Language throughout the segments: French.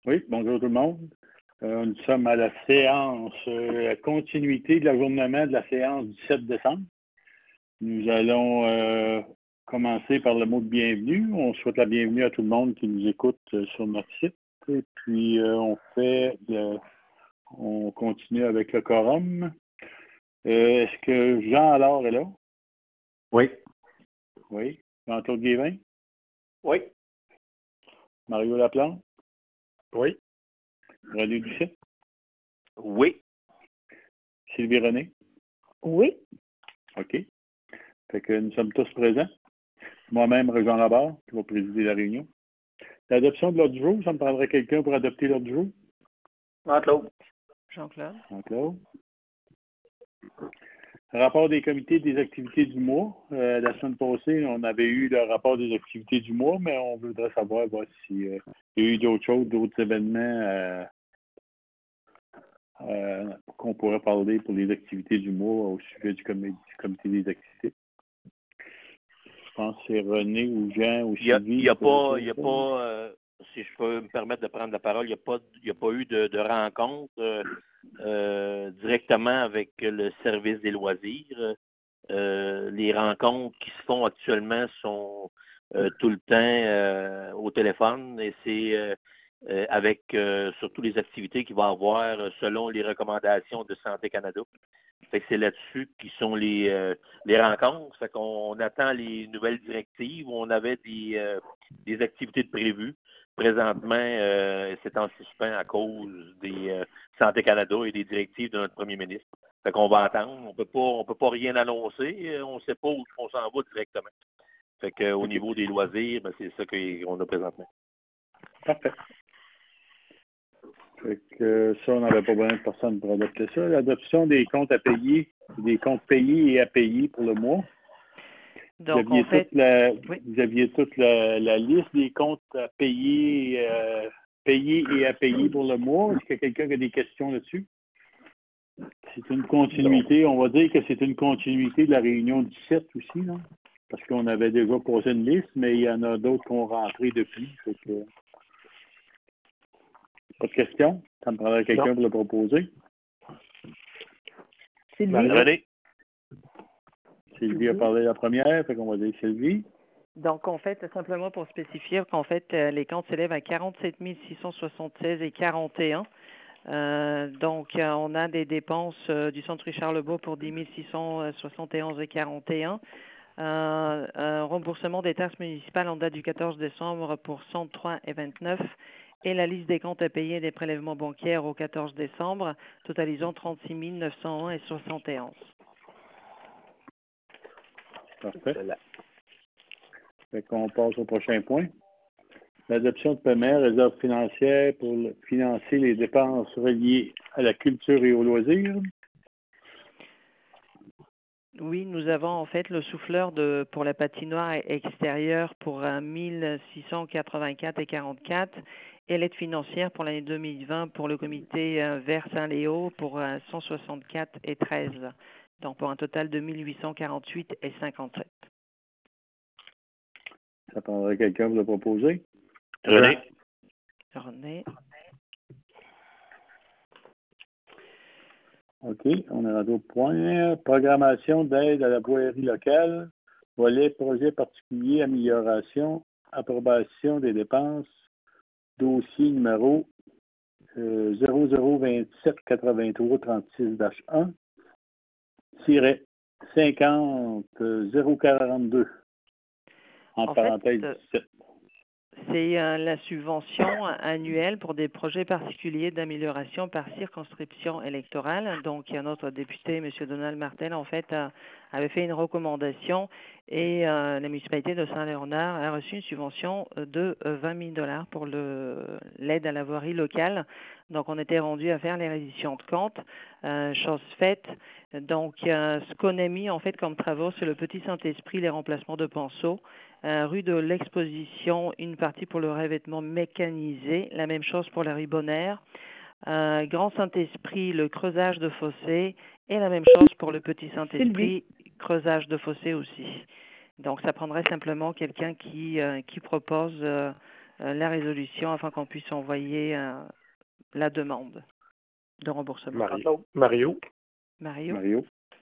Oui, bonjour tout le monde. Nous sommes à la séance, la continuité de l'ajournement de la séance du 7 décembre. Nous allons commencer par le mot de bienvenue. On souhaite la bienvenue à tout le monde qui nous écoute sur notre site. Et puis, on continue avec le quorum. Est-ce que Jean alors est là? Oui. Oui. Jean-Claude Guévin? Oui. Mario Laplante? Oui. René Ducet? Oui. Sylvie René? Oui. OK. Fait que nous sommes tous présents. Moi-même, Jean Rabard, qui va présider la réunion. L'adoption de l'ordre du jour, ça me prendrait quelqu'un pour adopter l'ordre du jour? Jean-Claude. Jean-Claude. Jean-Claude. Rapport des comités des activités du mois. La semaine passée, on avait eu le rapport des activités du mois, mais on voudrait savoir s'il y a eu d'autres choses, d'autres événements qu'on pourrait parler pour les activités du mois au sujet du comité des activités. Je pense que c'est René ou Jean ou Sylvie. Il n'y a pas, si je peux me permettre de prendre la parole, il n'y a pas eu de rencontre directement avec le service des loisirs. Les rencontres qui se font actuellement sont tout le temps au téléphone et c'est avec surtout les activités qu'il va y avoir selon les recommandations de Santé Canada. Fait que c'est là-dessus qui sont les rencontres. Fait qu'on attend les nouvelles directives. On avait des activités de prévues. Présentement, c'est en suspens à cause des Santé Canada et des directives de notre premier ministre. Fait qu'on va attendre. On peut pas rien annoncer. On ne sait pas où on s'en va directement. Fait que au niveau des loisirs, ben, c'est ça qu'on a présentement. Parfait. Fait que ça, on n'avait pas besoin de personne pour adopter ça. L'adoption des comptes à payer, des comptes payés et à payer pour le mois. Donc, vous aviez toute la liste des comptes à payer, et à payer pour le mois. Est-ce qu'il y a quelqu'un qui a des questions là-dessus? C'est une continuité. On va dire que c'est une continuité de la réunion 17 aussi, non? Parce qu'on avait déjà posé une liste, mais il y en a d'autres qui ont rentré depuis. Fait que... Pas de questions? Ça me prendrait quelqu'un pour le proposer. Sylvie. René. Sylvie a parlé la première, fait qu'on va dire Sylvie. Donc, en fait, simplement pour spécifier qu'en fait, les comptes s'élèvent à 47 676 et 41. Donc, on a des dépenses du Centre Richard Lebeau pour 10 671 et 41. Un remboursement des taxes municipales en date du 14 décembre pour 103 et 29. Et la liste des comptes à payer des prélèvements bancaires au 14 décembre, totalisant 36 901 et 71. Parfait. Fait qu'on passe au prochain point. L'adoption de paiement, réserve financière pour financer les dépenses reliées à la culture et aux loisirs. Oui, nous avons en fait le souffleur pour la patinoire extérieure pour 1684 et 44 et l'aide financière pour l'année 2020 pour le comité Vert Saint-Léo pour 164 et 13. Donc pour un total de 1848 et 57. Ça prendrait quelqu'un pour le proposer. René. René. OK, on est rendu au point. Programmation d'aide à la voirie locale. Volet projet particulier, amélioration, approbation des dépenses. Dossier numéro 00278336-1 50 042 en parenthèse fait, 17. C'est la subvention annuelle pour des projets particuliers d'amélioration par circonscription électorale. Donc, notre député, M. Donald Martel, en fait, avait fait une recommandation et la municipalité de Saint-Léonard a reçu une subvention de 20 000 $ pour l'aide à la voirie locale. Donc, on était rendu à faire les réditions de comptes, chose faite. Donc, ce qu'on a mis, en fait, comme travaux, c'est le Petit Saint-Esprit, les remplacements de pinceaux. Rue de l'Exposition, une partie pour le revêtement mécanisé, la même chose pour la rue Bonnaire. Grand Saint-Esprit, le creusage de fossé, et la même chose pour le Petit Saint-Esprit, creusage de fossé aussi. Donc, ça prendrait simplement quelqu'un qui propose la résolution afin qu'on puisse envoyer la demande de remboursement. Mario. Mario.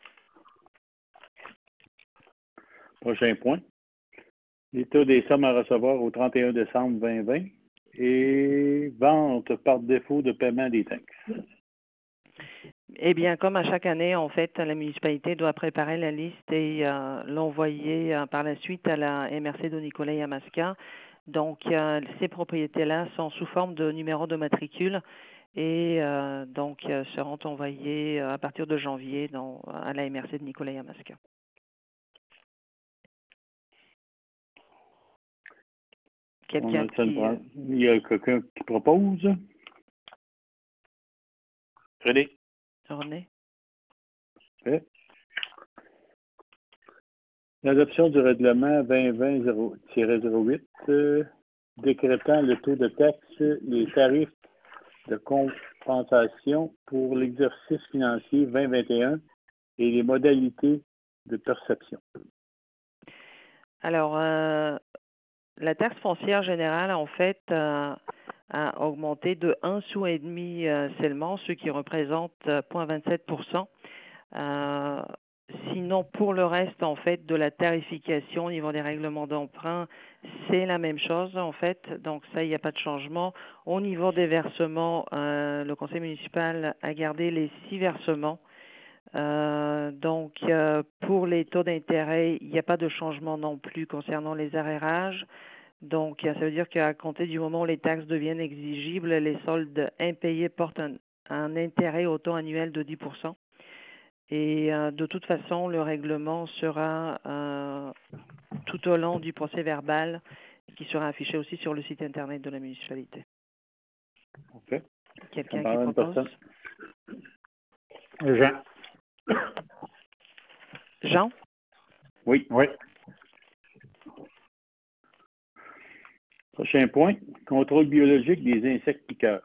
Prochain point. L'état des sommes à recevoir au 31 décembre 2020 et vente par défaut de paiement des taxes. Eh bien, comme à chaque année, en fait, la municipalité doit préparer la liste et l'envoyer par la suite à la MRC de Nicolet-Yamaska. Donc, ces propriétés-là sont sous forme de numéro de matricule et donc seront envoyées à partir de janvier à la MRC de Nicolet-Yamaska. Il y a quelqu'un qui propose? René. Fait. L'adoption du règlement 2020-08 décrétant le taux de taxe, les tarifs de compensation pour l'exercice financier 2021 et les modalités de perception. Alors, la taxe foncière générale, en fait, a augmenté de 1,5 sou seulement, ce qui représente 0,27%. Sinon, pour le reste, en fait, de la tarification au niveau des règlements d'emprunt, c'est la même chose, en fait. Donc, ça, il n'y a pas de changement. Au niveau des versements, le conseil municipal a gardé les 6 versements. Donc, pour les taux d'intérêt, il n'y a pas de changement non plus concernant les arrérages. Donc, ça veut dire qu'à compter du moment où les taxes deviennent exigibles, les soldes impayés portent un intérêt au taux annuel de 10%. Et de toute façon, le règlement sera tout au long du procès verbal qui sera affiché aussi sur le site Internet de la municipalité. OK. Quelqu'un qui propose? Jean? Oui. Prochain point, contrôle biologique des insectes piqueurs.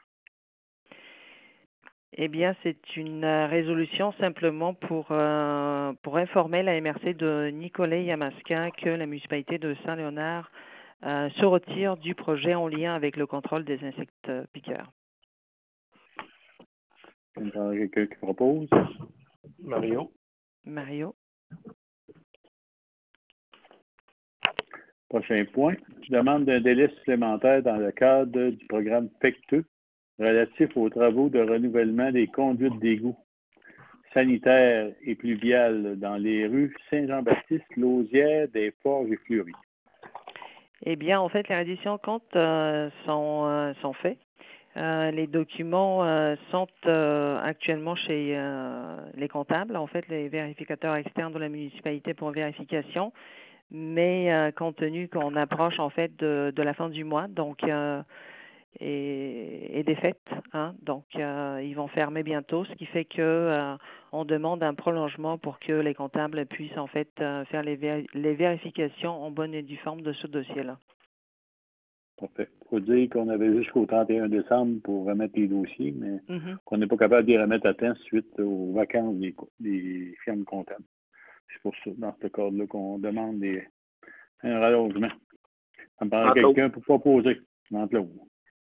Eh bien, c'est une résolution simplement pour informer la MRC de Nicolet-Yamaska que la municipalité de Saint-Léonard se retire du projet en lien avec le contrôle des insectes piqueurs. Quelqu'un qui propose? Mario. Prochain point, demande d'un délai supplémentaire dans le cadre du programme FECTE relatif aux travaux de renouvellement des conduites d'égout sanitaires et pluviales dans les rues Saint-Jean-Baptiste, Lausière, des Forges et Fleury. Eh bien, en fait, les réditions comptes sont faits. Les documents sont actuellement chez les comptables, en fait, les vérificateurs externes de la municipalité pour vérification. Mais compte tenu qu'on approche en fait de la fin du mois, donc et des fêtes, donc ils vont fermer bientôt, ce qui fait que on demande un prolongement pour que les comptables puissent en fait faire les vérifications en bonne et due forme de ce dossier-là. Parfait. Il faut dire qu'on avait jusqu'au 31 décembre pour remettre les dossiers, mais qu'on n'est pas capable de les remettre à temps suite aux vacances des firmes comptables. C'est pour ça, dans ce cadre-là, qu'on demande un rallongement. Ça me paraît quelqu'un pour proposer, entre l'autre.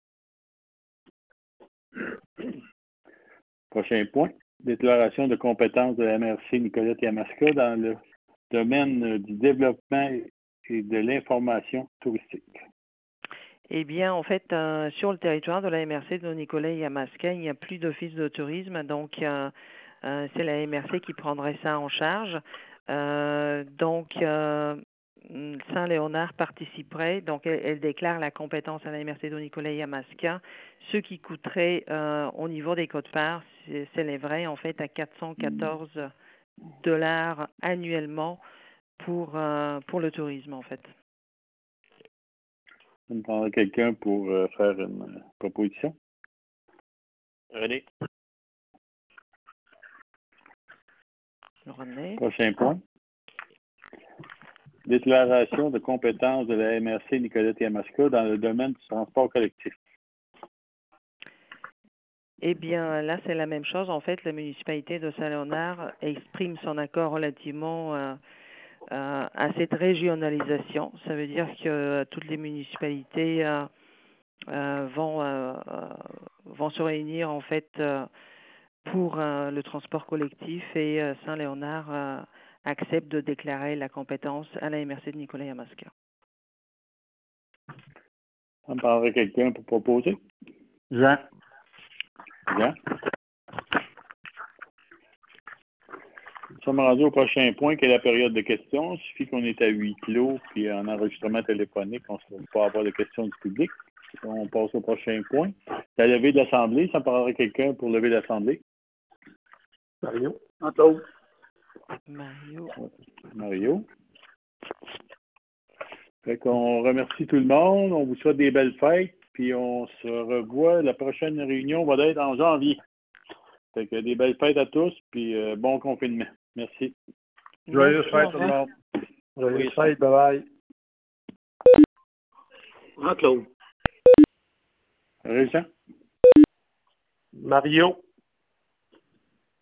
Prochain point, déclaration de compétence de la MRC Nicolet-Yamaska dans le domaine du développement et de l'information touristique. Eh bien, en fait, sur le territoire de la MRC de Nicolet-Yamaska, il n'y a plus d'office de tourisme, donc c'est la MRC qui prendrait ça en charge. Donc, Saint-Léonard participerait, donc elle déclare la compétence à la MRC de Nicolet-Yamaska, ce qui coûterait au niveau des quotes-parts s'élèverait en fait à $414 annuellement pour le tourisme en fait. Ça me prendrait quelqu'un pour faire une proposition. René. Prochain point. Déclaration de compétence de la MRC Nicolet-Yamaska dans le domaine du transport collectif. Eh bien, là, c'est la même chose. En fait, la municipalité de Saint-Léonard exprime son accord relativement à cette régionalisation. Ça veut dire que toutes les municipalités vont se réunir en fait pour le transport collectif et Saint-Léonard accepte de déclarer la compétence à la MRC de Nicolet Yamaska. Ça me parlerait quelqu'un pour proposer? Jean. Jean? Nous sommes rendus au prochain point qui est la période de questions. Il suffit qu'on est à huis clos puis en enregistrement téléphonique, on ne peut pas avoir de questions du public. On passe au prochain point. La levée de l'Assemblée, ça me parlerait quelqu'un pour lever l'Assemblée? Mario? Antoine. Mario. Fait qu'on remercie tout le monde. On vous souhaite des belles fêtes. Puis on se revoit. La prochaine réunion va être en janvier. Fait que des belles fêtes à tous. Puis bon confinement. Merci. Joyeuses fêtes tout le monde. Joyeuses fêtes. Bye-bye. Claude. Réjean? Mario?